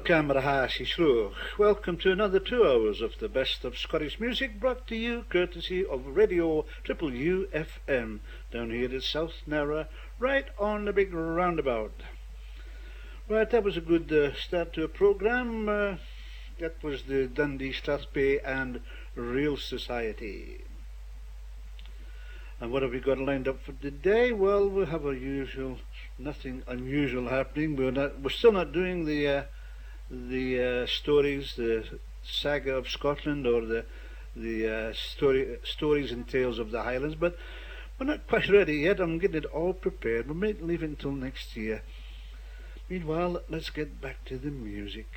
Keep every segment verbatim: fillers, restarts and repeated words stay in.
Camera Shishruch. Welcome to another two hours of the best of Scottish music brought to you courtesy of Radio Triple U F M down here at South Narra, right on the big roundabout. Right, that was a good uh, start to a programme. Uh, that was the Dundee Strathspey and Real Society. And what have we got lined up for today? Well, we have our usual, nothing unusual happening. We're not, we're still not doing the uh, the uh, stories, the saga of Scotland, or the the uh, story stories and tales of the Highlands. But we're not quite ready yet. I'm getting it all prepared. We might leave it until next year. Meanwhile, let's get back to the music.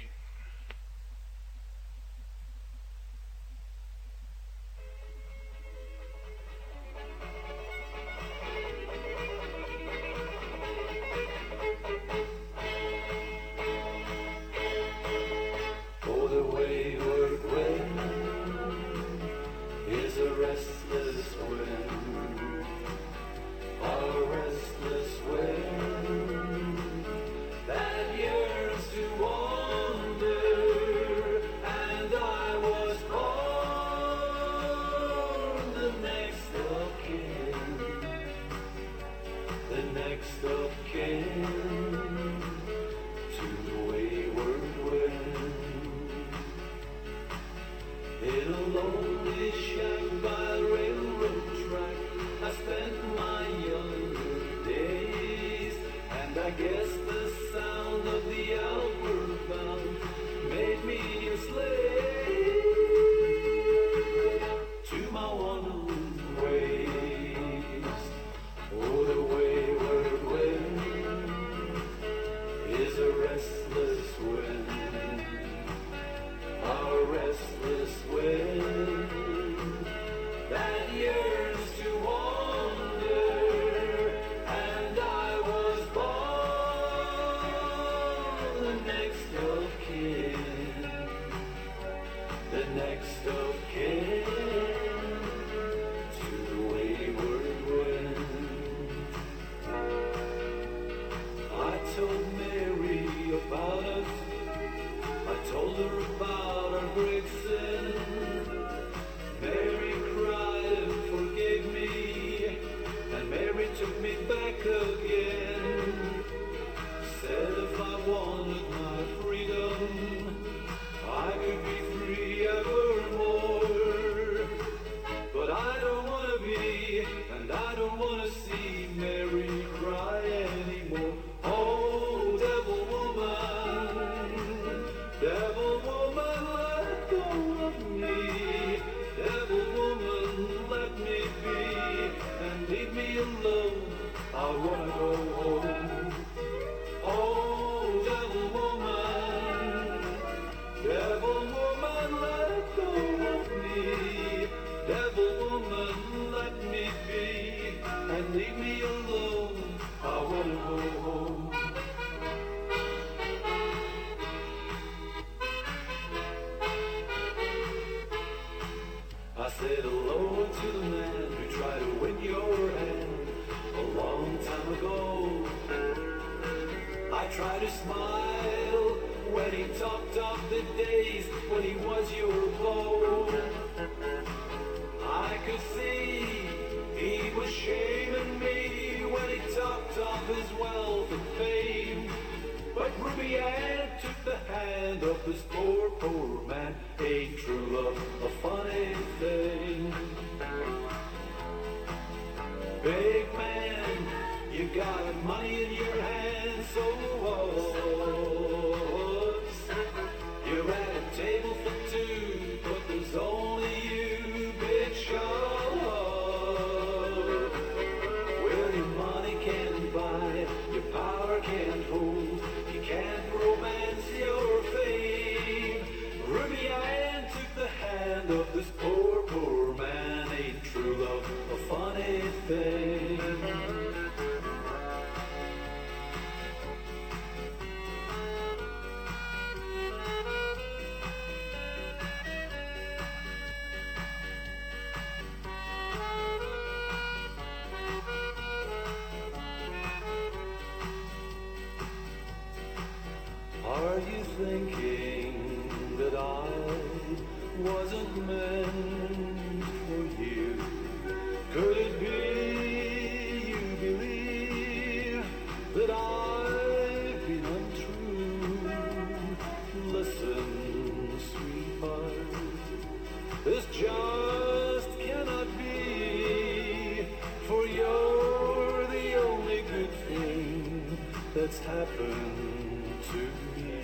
thinking that I wasn't meant for you. Could it be you believe that I've been untrue? Listen, sweetheart, this just cannot be, for you're the only good thing that's happened to me.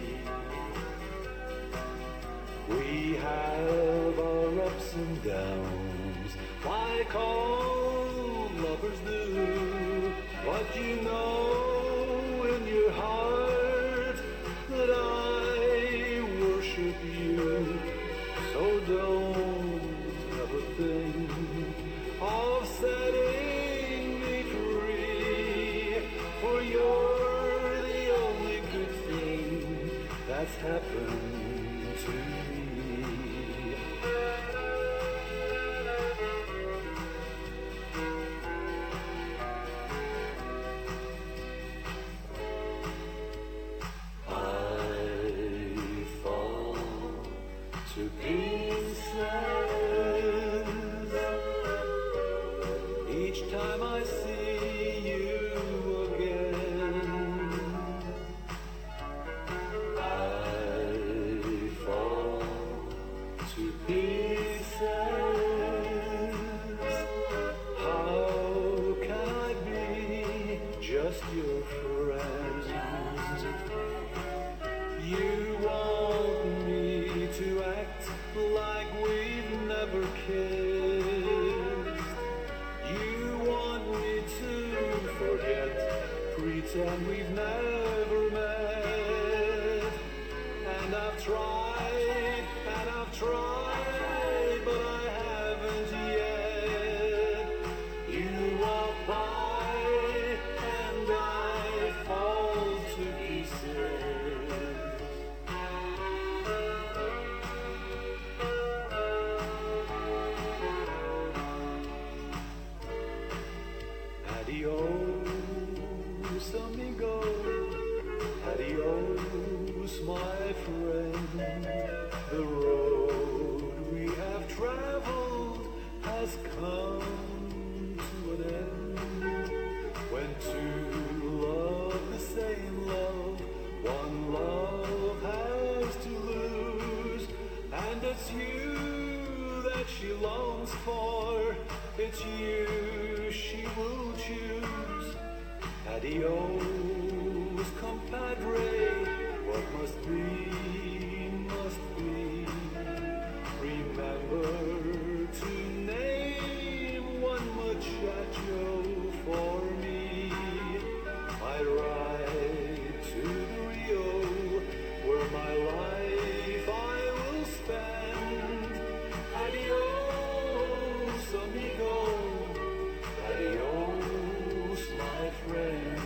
We have our ups and downs, like all lovers do, but you know in your heart that I worship you. So don't ever think of setting me free, for you're the only good thing that's happened to me. To pieces each time I see you again. I fall to pieces. How can I be just your friend? You want me to act like we've never kissed. You want me to forget, pretend we've never met. And I've tried, and I've tried, but I haven't yet. You walk by, and I fall to pieces. Adios, amigo, adios, my friend. The road we have traveled has come to an end. When two love the same love, one love has to lose. And it's you that she longs for, it's you she will choose. Adios, compadre, what must be, must be. Remember to name one muchacho for me. I ride to Rio, where my life I will spend. Adios, amigo, adios, my friend.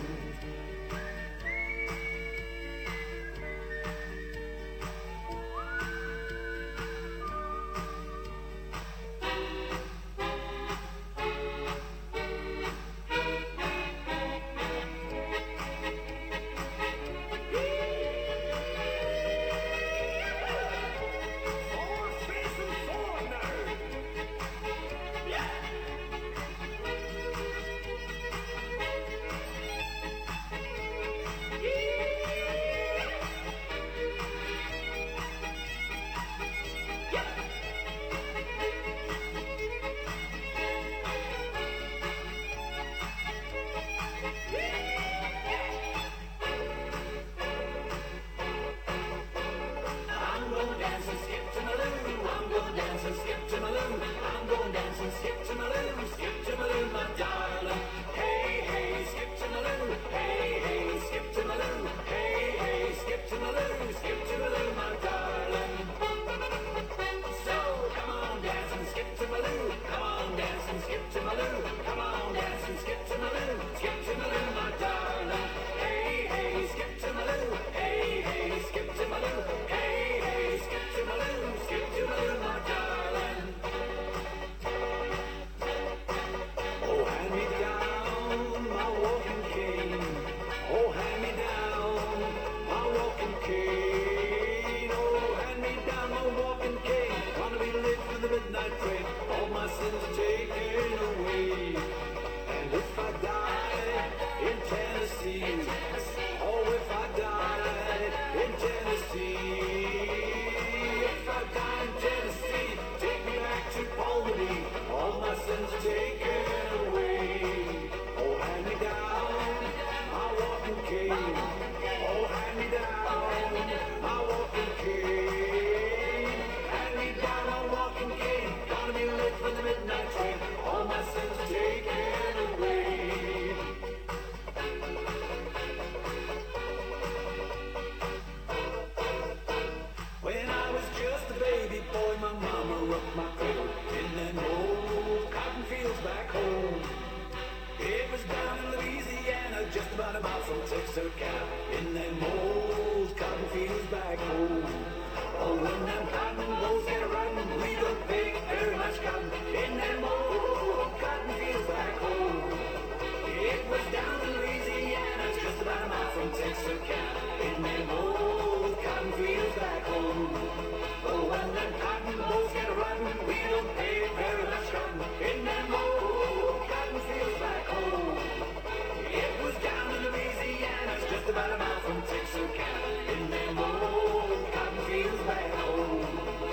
took my cradle in them old cotton fields back home. It was down in Louisiana, just about a mile from Texarkana, in them old cotton fields back home. Oh, when them cotton bolls get rotten, we don't pay very much cotton in them old cotton fields back home. It was down in Louisiana, just about a mile from Texarkana, in them old cotton fields back home. Oh, when them cotton bolls get rotten, we don't pay very much cotton in them old cotton fields back home. It was down in Louisiana, just about a mile from Texarkana, in them old cotton fields back home.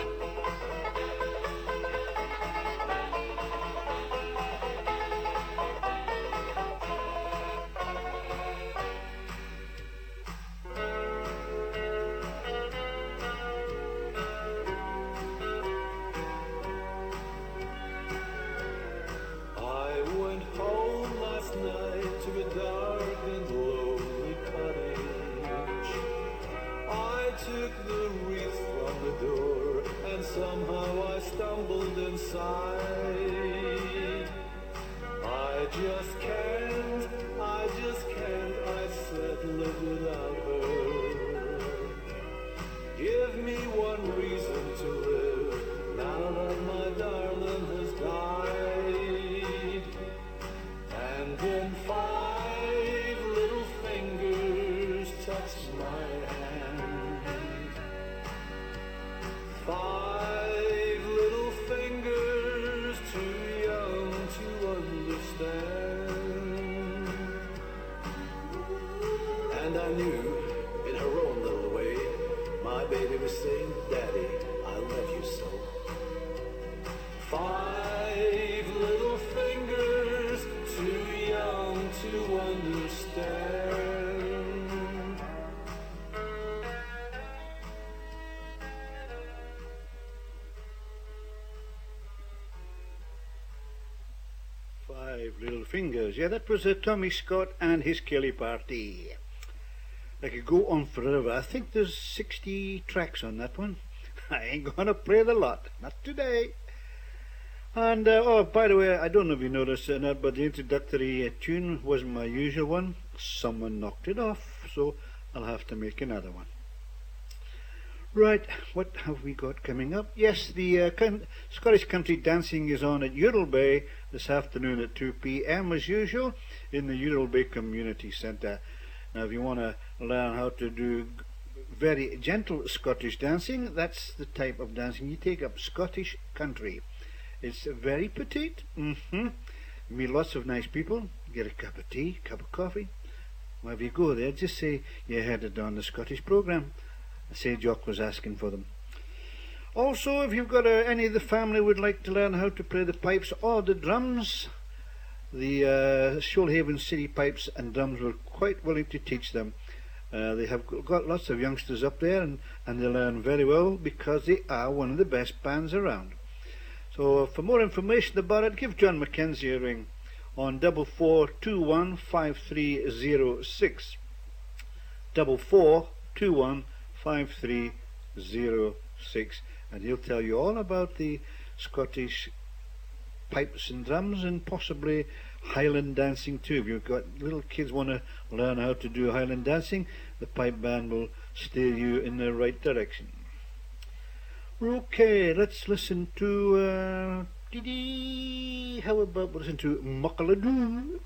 I went home last night to a dark and lonely cottage. I took the wreath from the door and somehow I stumbled inside. I just can't, I just can't, I said, live without her. Give me one reason to live now that my darling has died. And then five little fingers touched my hand. Five little fingers too young to understand. And I knew in her own little way my baby was saying, Daddy, I love you so. Five little fingers too young to understand. Five Little Fingers. Yeah, that was uh, Tommy Scott and his Kelly Party. I could go on forever. I think there's sixty tracks on that one. I ain't gonna play the lot. Not today. And, uh, oh, by the way, I don't know if you noticed or not, but the introductory uh, tune wasn't my usual one. Someone knocked it off, so I'll have to make another one. Right, what have we got coming up? Yes, the uh, con- Scottish Country Dancing is on at Ural Bay this afternoon at two p.m. as usual in the Ural Bay Community Centre. Now, if you want to learn how to do g- very gentle Scottish dancing, that's the type of dancing you take up, Scottish Country. It's very petite. Mm-hmm. Meet lots of nice people. Get a cup of tea, cup of coffee. Well, if you go there, just say you heard it on the Scottish programme. Say Jock was asking for them. Also, if you've got uh, any of the family would like to learn how to play the pipes or the drums, the uh, Shoalhaven City Pipes and Drums were quite willing to teach them. Uh, they have got lots of youngsters up there, and, and they learn very well because they are one of the best bands around. So for more information about it, give John Mackenzie a ring on double four two one five three zero six. Double four two one five three zero six, and he'll tell you all about the Scottish pipes and drums and possibly Highland dancing too. If you've got little kids want to learn how to do Highland dancing, the pipe band will steer you in the right direction. Okay, let's listen to uh, dee-dee. How about we listen to Muckleladoo?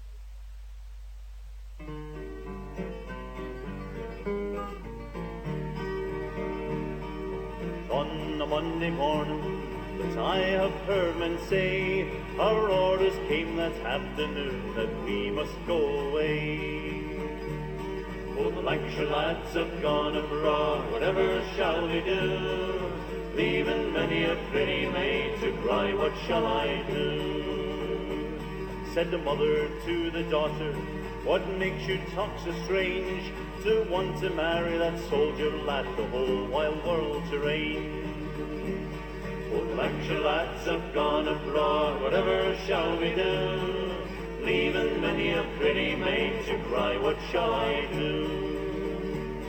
On a Monday morning, that I have heard men say, our orders came that afternoon that we must go away. Oh, the Lancashire lads have gone abroad, whatever shall we do? Leaving many a pretty maid to cry, what shall I do? Said the mother to the daughter, what makes you talk so strange, to want to marry that soldier lad, the whole wide world to reign? Oh, the Lancashire lads have gone abroad, whatever shall we do? Leaving many a pretty maid to cry, what shall I do?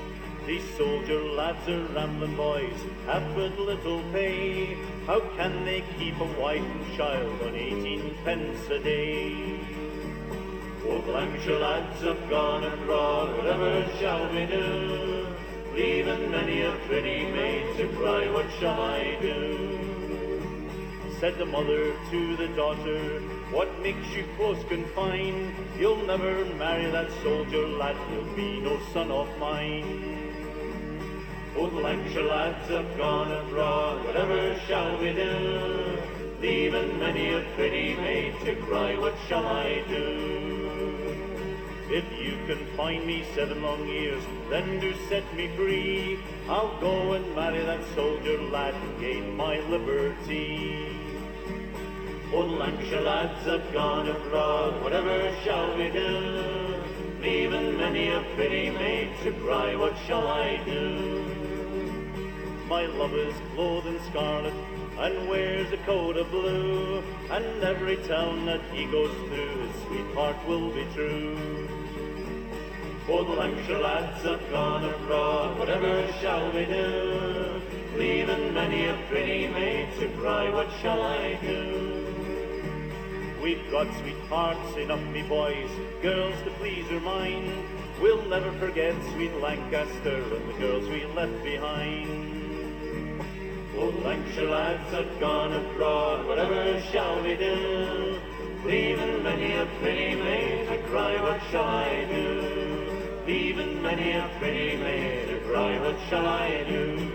These soldier lads are rambling boys, have but little pay. How can they keep a wife and child on eighteen pence a day? Old Lancashire lads have gone abroad, whatever shall we do? Leaving many a pretty maid to cry, what shall I do? Said the mother to the daughter, what makes you close confined? You'll never marry that soldier lad, he'll be no son of mine. Old Lancashire lads have gone abroad, whatever shall we do? Leaving many a pretty maid to cry, what shall I do? If you can find me seven long years, then do set me free. I'll go and marry that soldier lad and gain my liberty. Old Lancashire lads have gone abroad, whatever shall we do? Leaving many a pretty maid to cry, what shall I do? My love is clothed in scarlet and wears a coat of blue, and every town that he goes through, his sweetheart will be true. Old Lancashire lads have gone abroad, whatever shall we do? Leaving many a pretty maid to cry, what shall I do? We've got sweethearts enough, me boys, girls to please our mind. We'll never forget sweet Lancaster and the girls we left behind. Old Lancashire lads have gone abroad, whatever shall we do? Leaving many a pretty maid to cry, what shall I do? Leaving many a pretty maid to cry, what shall I do?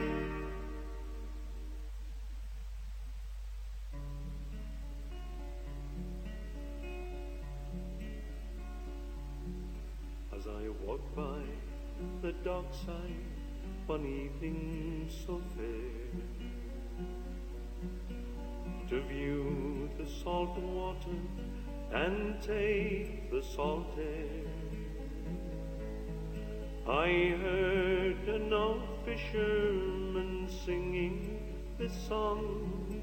As I walk by the dockside one evening so fair, to view the salt water and take the salt air, I heard an old fisherman singing this song.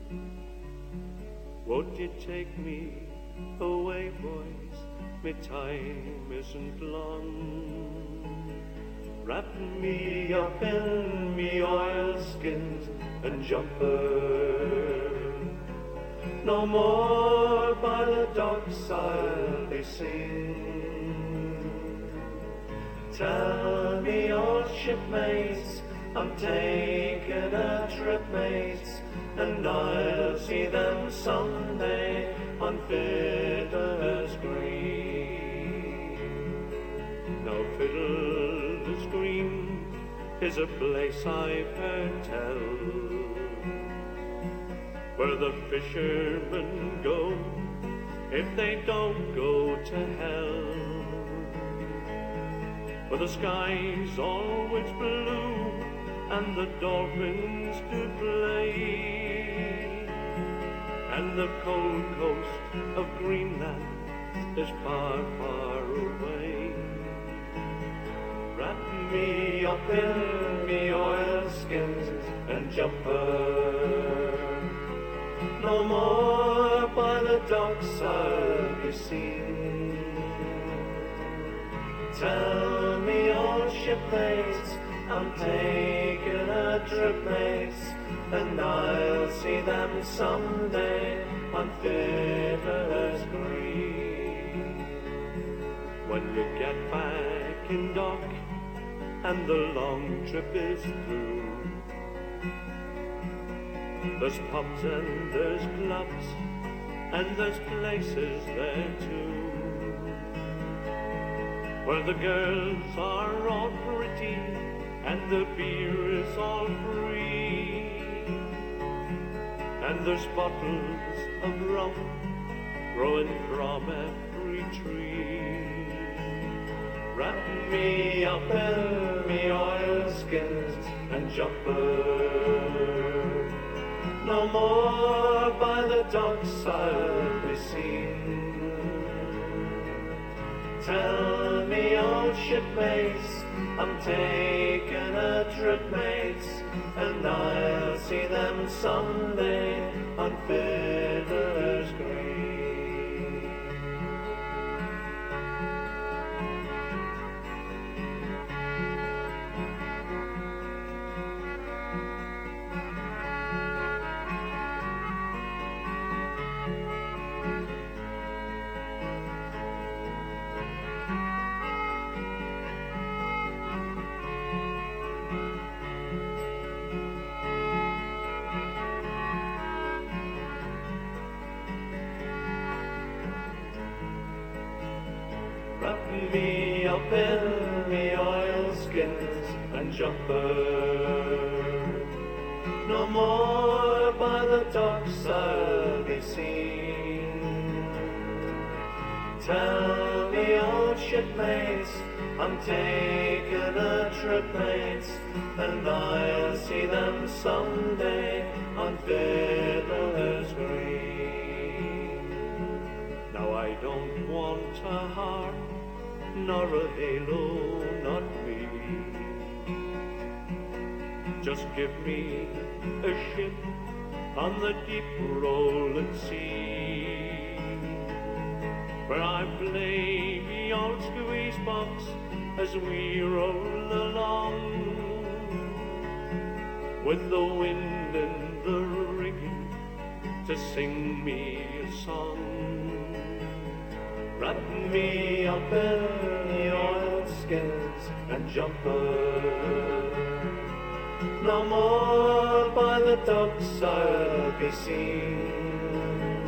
Won't you take me away, boys? My time isn't long. Wrap me up in me oilskins and jumper. No more by the docks I'll be seen. Tell me, old shipmates, I'm taking a trip, mates, and I'll see them someday on Fiddler's Green. Now Fiddler's Green is a place I've heard tell, where the fishermen go if they don't go to hell. Where the sky's always blue and the dolphins do play, and the cold coast of Greenland is far, far away. Wrap me up in me oilskins and jumper. No more by the docks I'll be seen. Tell me, old shipmates, I'm taking a trip, mates, and I'll see them someday on Fiddler's Green. When you get back in dock and the long trip is through, there's pubs and there's clubs and there's places there too, where the girls are all pretty and the beer is all free, and there's bottles of rum growing from every tree. Wrap me up in me oilskins and jumper. No more by the docks I'll be seen. Tell me, old shipmates, I'm taking a trip, mates, and I'll see them someday on Fiddler's Green. jumper. No more by the docks I'll be seen. Tell me, old shipmates, I'm taking a trip, mates, and I'll see them someday on Fiddler's Green. Now I don't want a harp, nor a halo, not me. Just give me a ship on the deep rolling sea, where I play the old squeeze box as we roll along, with the wind in the rigging to sing me a song. Wrap me up in the oilskins and jumper. No more by the docks I'll be seen.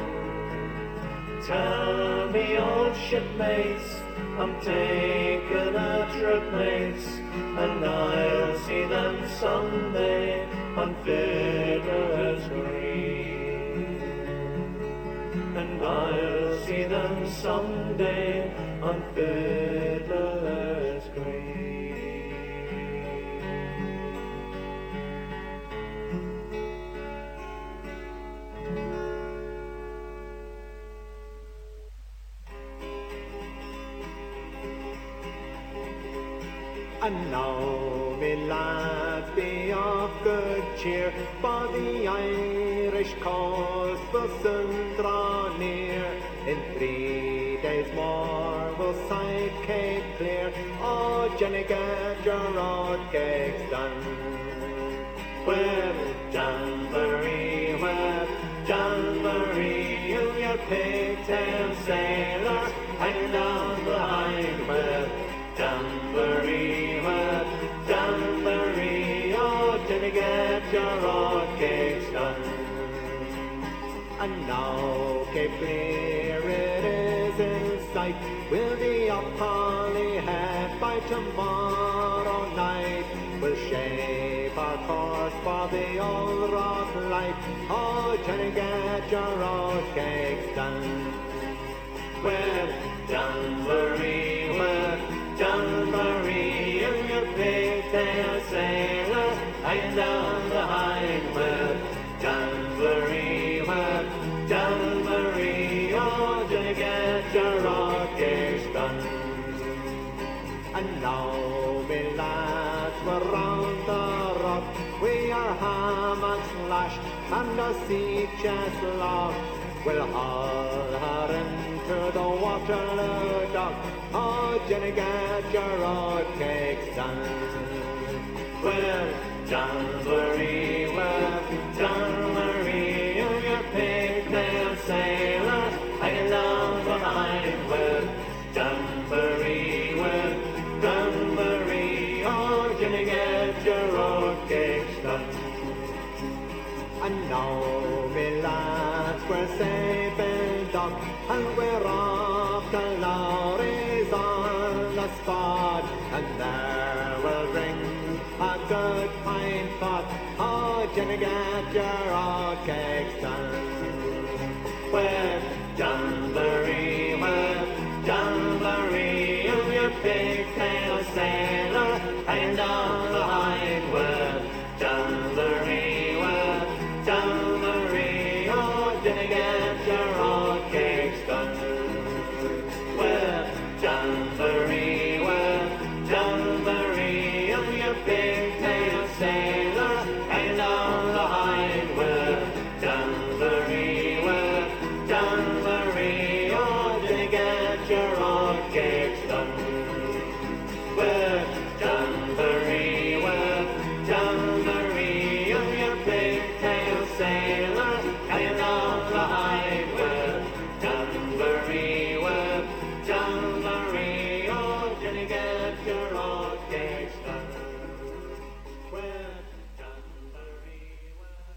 Tell me, old shipmates, I'm taking a trip, mates, and I'll see them someday on Fiddler's Green. And I'll see them someday on Fiddler's Green. And now, me lads, be of good cheer, for the Irish coast will soon draw near. In three days more we'll sight Cape Clear. Oh, Jenny, get your road cakes done. With Jamboree, with Jamboree, you your pigtail sailors, hang down behind with Jamboree, with Jamboree, oh, Jenny, get your road cakes done. And now Cape Clear it is in sight, we'll be up Holyhead by tomorrow night. We'll shape our course for the old Rock Light. Oh, Jenny, get your road cakes done. With Jamboree, with Jamboree, and your pigtail sailors, hanging down behind with Jamboree, with Jamboree, oh, Jenny, get your road cakes done. And now, me lads, we're round the rock, we are hammocks lashed and our sea chest locked. We'll haul her into the Waterloo dock. Oh, Jenny, get your road cakes done. With Jamboree, with Jamboree, and your pigtail sailors, hanging down behind with Jamboree, with Jamboree, oh, Jenny, get your road cakes done. And now, me lads, we're safe in dock, and we're off to Lowry's on the spot, and there we'll bring a good pint pot. Oh, Jenny, get your road cakes done. With Jamboree, with Jamboree, you your pigtail sailor, hanging down behind with Jamboree, with Jamboree, oh, Jenny, get your road cakes done. With Jamboree, with Jamboree, and your pigtail sailor, hanging down behind with Jamboree, with Jamboree, oh, Jenny, get your road cakes done. With Jamboree, with Jamboree, and your pigtail sailor, hanging down behind with Jamboree, with Jamboree, oh, Jenny, get your road cakes done. With Jamboree, with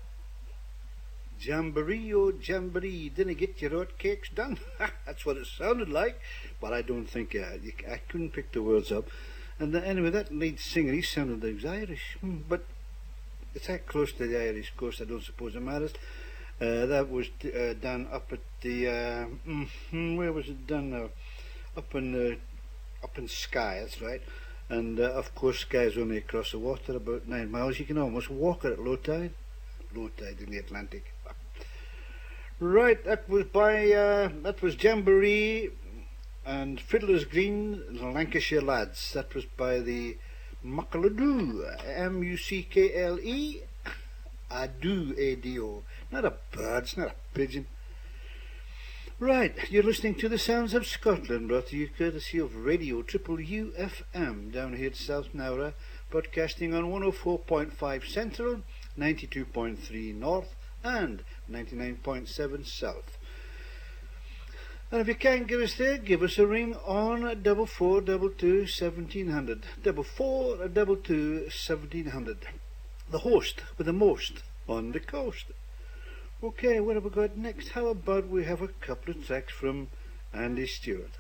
Jamboree, oh jamboree, didn't get your oat cakes done. That's what it sounded like, but I don't think uh, you, I couldn't pick the words up. And then, anyway, that lead singer, he sounded like he was Irish, hmm, but it's that close to the Irish coast, I don't suppose it matters. Uh, that was uh, done up at the, uh, mm, where was it done now? Up in, uh, up in Skye, that's right. And uh, of course, Skye is only across the water, about nine miles. You can almost walk it at low tide. Low tide in the Atlantic. Right, that was by, uh, that was Jamboree and Fiddler's Green, the Lancashire Lads. That was by the Muckleadoo, M U C K L E, Ado, A D O. Not a bird, it's not a pigeon. Right, you're listening to the Sounds of Scotland, brought to you courtesy of Radio Triple U F M, down here at South Nowra, broadcasting on one oh four point five Central, ninety-two point three North, and ninety-nine point seven South. And if you can't give us there, give us a ring on double four double two seventeen hundred, double four double two seventeen hundred. The host with the most on the coast. Okay, what have we got next? How about we have a couple of tracks from Andy Stewart?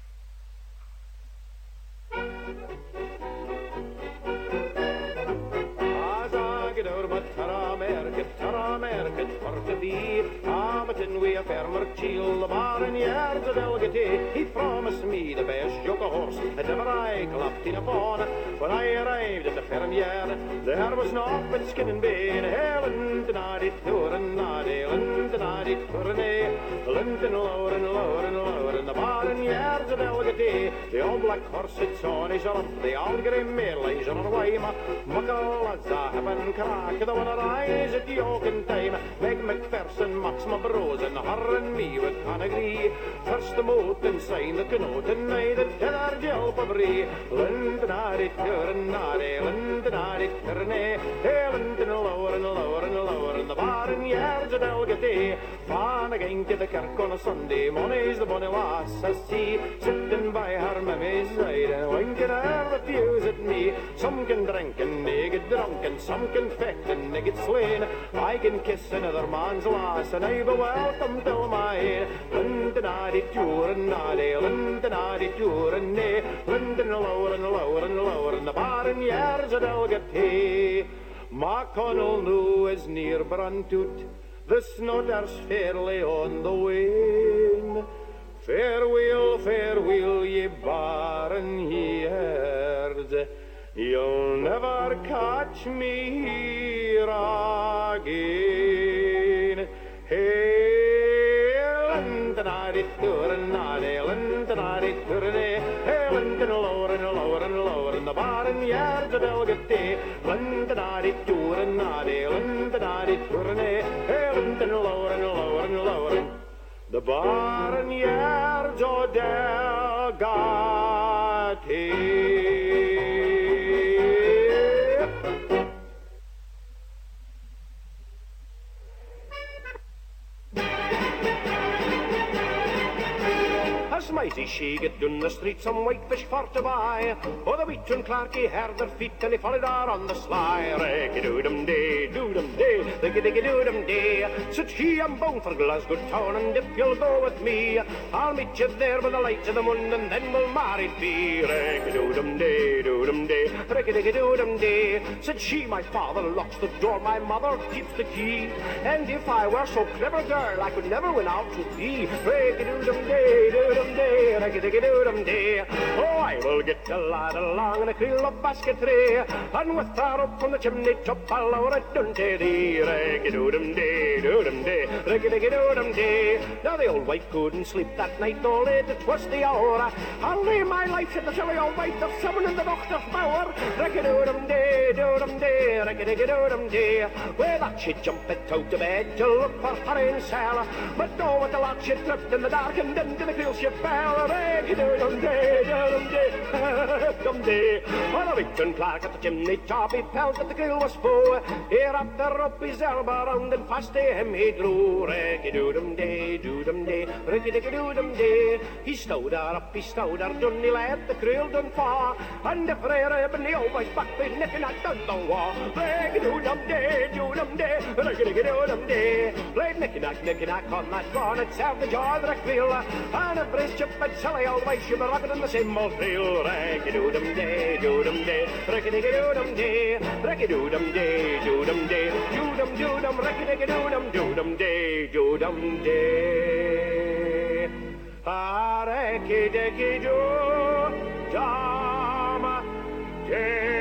Hamilton, we a farmer chiel, the barn yards of Elgety. He promised me the best yoke of horse that ever I clapped in upon. When I arrived at the farm yard, there was naught but skin and bane. Helen, Denadi, Turin, Nadi, Lin, Denadi, Turin, Linton, lower and lower and lower in the barn yards of Elgety. The old black horse sits on his arm, the old grey mare lies on her way. Muckle as a heaven crack, the one rise at the yoke in time. Meg McPherson, Max Mabros, and her and me would can agree. First the moat and sign the canote, and I the tether gel for bree. Lindonari, Turnari, Lindonari, Turne, Lindon lower and lower and lower in the barn yards at Elgety. Fan again to the kirk on a Sunday, Money's the bonny lass I see, sitting by her mammy's side and winking her the fuse at me. Some can drink and they get drunk, and some can fecht and they get slain. I can kiss another man's lass, and I be welcome to mine. Lindonadi, Turinadi, Lindonadi, Turinade, Lindon lower and lower and lower in the barn yards at Elgety. Maconnell knew as near Brantut, the snodder's fairly on the wane. Farewell, farewell, ye barn yards, you'll never catch me here again. Hey, Lindonadi, Turinadi, Lindonadi, Turinade, hey, Lindon lower and lower and lower in the barn yards of Elgety. Lindonadi, Turinadi, Lindonadi, Turinade, hey, Lindon lower and lower and lower in the barn yards of Elgety. As mighty she get down the street, some whitefish for to buy. Oh, the wheat and Clarky heard their feet, and he followed her on the sly. Ricky-doo-dum-day, doo-dum-day, ricky-dicky-doo-dum-day. Said he, I'm bound for Glasgow town, and if you'll go with me, I'll meet you there by the light of the moon, and then we'll married be. Ricky-doo-dum-day, doo-dum-day, ricky-dicky-doo-dum-day. Said she, my father locks the door, my mother keeps the key, and if I were so clever, girl, I could never win out to thee. Ricky-doo-dum-day, doo-dum-day. Day, day. Oh, I will get a lad along in a creel of basket tray, and with her up from the chimney top, I'll lower it down to thee. Raggy-doo-dum day, doo-dum day, raggy-diggy-doo-dum day. Now the old wife couldn't sleep that night, though late it was the hour. I'll lay my life, said the silly old wife, of someone in the doctor's bower. Raggy-doo-dum day, doo-dum day, raggy-diggy-doo-dum day. Well, that she jumped out of bed to look for her in cell, but no, with the lock she tripped in the dark, and into the creel she fell. Raggy-doo-dum day, doo-dum day, dum day. Well, a Wheat and Clark at the chimney top, he felt that the grill was full. He wrapped her up his elbow round, and fast to him he drew. Raggy-doo-dum day, doo-dum day, raggy-diggy-doo-dum day. He stowed her up, he stowed her down, he let the grill down far, and the frae ribbon, he always back with nipping at down the wall. Raggy-doo-dum day, doo-dum dum day, rickety doo dum day. Played nicky nack, nicky nack on that lawn, it served the joy that I feel. And a brace chip and silly old way, she be rocking in the same old reel. Rickety doo dum day, doo dum day, rickety doo dum day, rickety doo dum day, doo dum day, doo dum doo dum, rickety doo dum doo dum day, doo dum day. Ah, rickety doo dum day.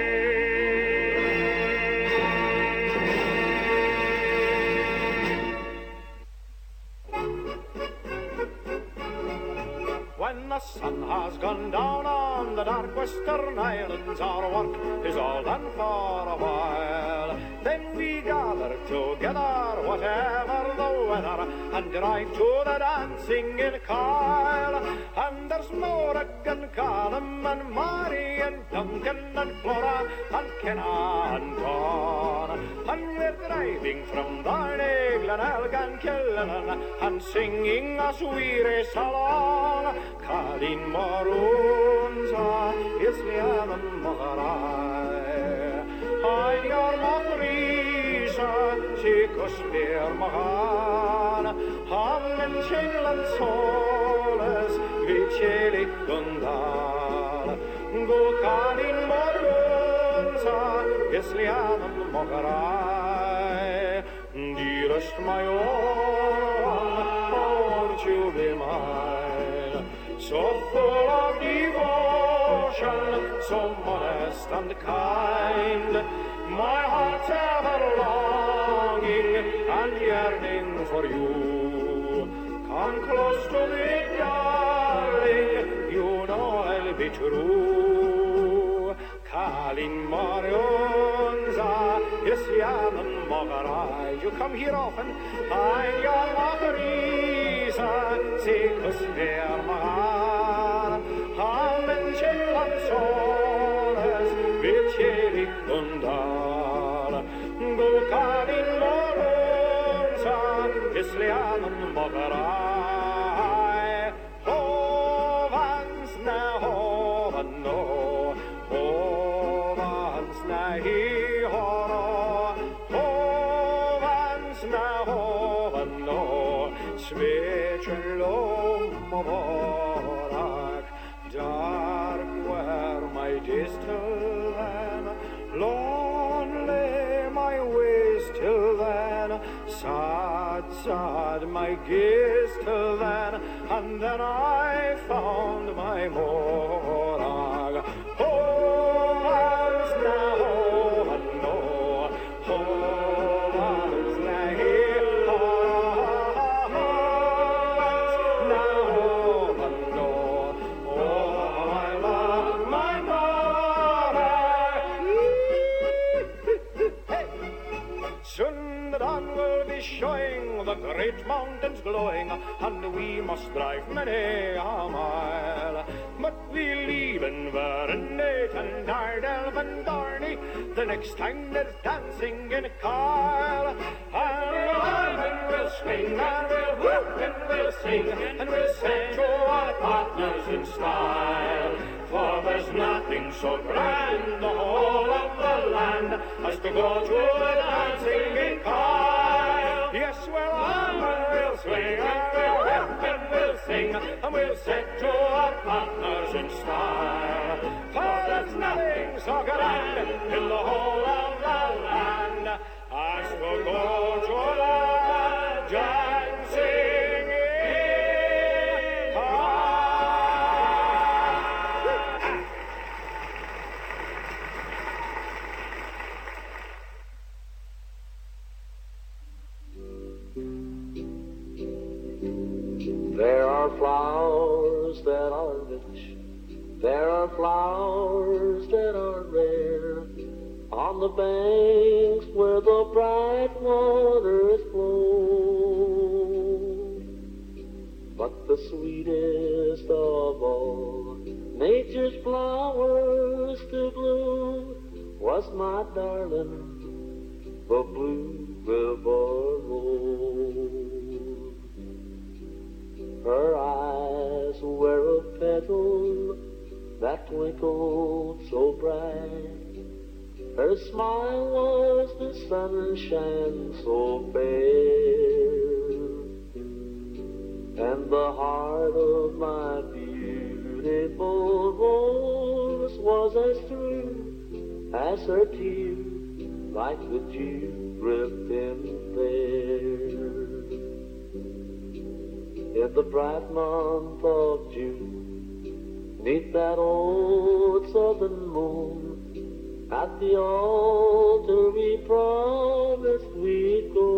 When the sun has gone down on the dark western islands, our work is all done for a while. Then we gather together, whatever the weather, and drive to the dancing in Kyle. And there's Morag and Callum and Mary and Duncan and Flora and Kenna and Dawn. And we're driving from Darnay, Glenelg and Killennan, and singing as we race along. Cadin Morunza, Islian and Mogarai. Ein your Mochrisa, Chicos Beer Mahan, Hammen Chinland Soles, Viceli Gundal. Go Cadin Morunza, Islian and Mogarai. Dearest my own, won't you be mine? So full of devotion, so modest and kind, my heart's ever longing and yearning for you. Come close to me, darling, you know I'll be true. Calling Marionza, Isyan and Mogarai, you come here often, I'm your Macarisa, Sicus ver Mahan, Amen Chillan Soles, Viceli Gundal, Go Calling Marionza, Isyan and Mogarai, Hovans na hovan no, Hovans na hi horo, Hovans na hovan no, Svechelom morak, dark were my days till then, lonely my ways till then, sad, sad my gaze till then, and then I found my morag. Oh, once now, oh, no, oh, once now, oh, once now, oh, no, oh, I love my morag. Hey! Soon the dawn will be showing, the great mountains glowing, and we must drive many a mile. But we'll leave Inverness and Ardell and Darnay the next time there's dancing in Kyle. And we'll we'll swing and we'll whoop and we'll sing, and we'll set to our partners in style. For there's nothing so grand the whole of the land as to go to the dancing in Kyle. Yes, we'll arm and we'll swing and we'll whip and we'll sing, and we'll set to our partners in style. For there's nothing so grand in the whole of the land as to go to the dancing in Kyle. There are flowers that are rich, there are flowers that are rare, on the banks where the bright waters flow. But the sweetest of all nature's flowers to bloom was my darling, the blue river rose. Her eyes were a petal that twinkled so bright, Her smile was the sunshine so fair, and the heart of my beautiful rose was as true as her tears, like the dew dripping there. In the bright month of June, 'neath that old southern moon, at the altar we promised we'd go.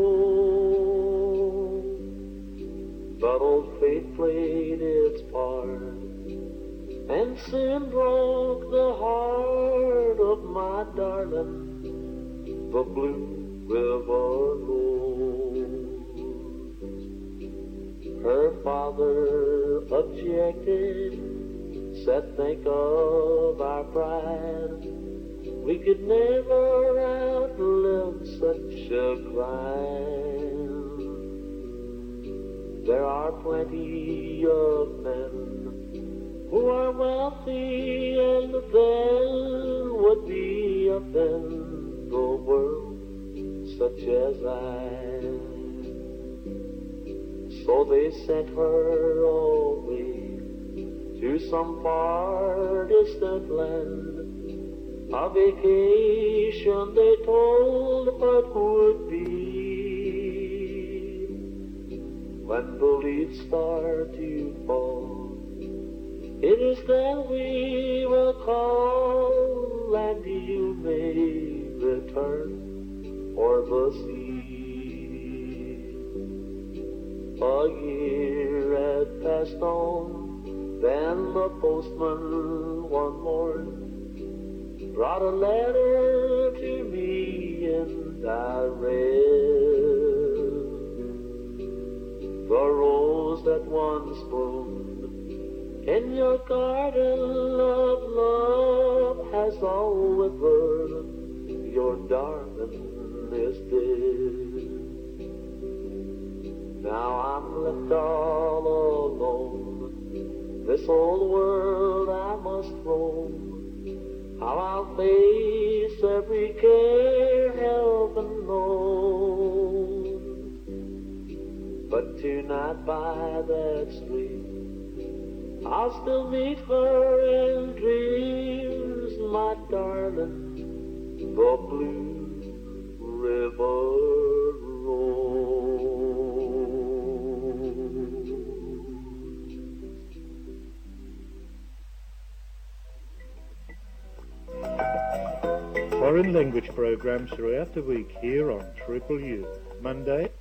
But old fate played its part, and soon broke the heart of my darling, the blue river rose. Her father objected, said, think of our pride, we could never outlive such a crime. There are plenty of men who are wealthy and then would be up in the world such as I. So they sent her away to some far distant land, a vacation they told but would be. When the leaves start to fall, it is then we will call, and you may return o'er the sea. A year had passed on, then the postman one morn brought a letter to me, and I read, the rose that once bloomed in your garden of love has all withered, your darling is dead. Now I'm left all alone, this old world I must roam, how I'll face every care heaven knows. But tonight by that stream, I'll still meet her in dreams, my darling, the blue river road. Foreign language programs throughout the week here on Triple U. Monday,